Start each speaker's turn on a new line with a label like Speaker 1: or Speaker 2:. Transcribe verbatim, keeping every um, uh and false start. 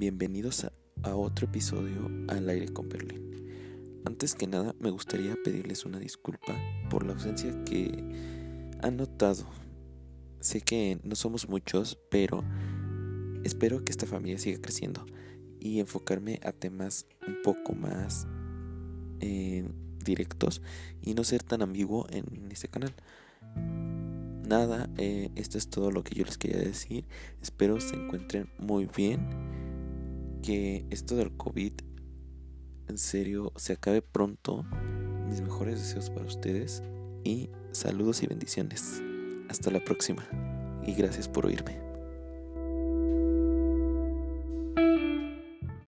Speaker 1: bienvenidos a, a otro episodio al aire con Berlín. Antes que nada me gustaría pedirles una disculpa por la ausencia que han notado. Sé que no somos muchos, pero espero que esta familia siga creciendo y enfocarme a temas un poco más eh, directos y no ser tan ambiguo en este canal. Nada, eh, esto es todo lo que yo les quería decir. Espero se encuentren muy bien, que esto del COVID en serio se acabe pronto. Mis mejores deseos para ustedes y saludos y bendiciones. Hasta la próxima y gracias por oírme.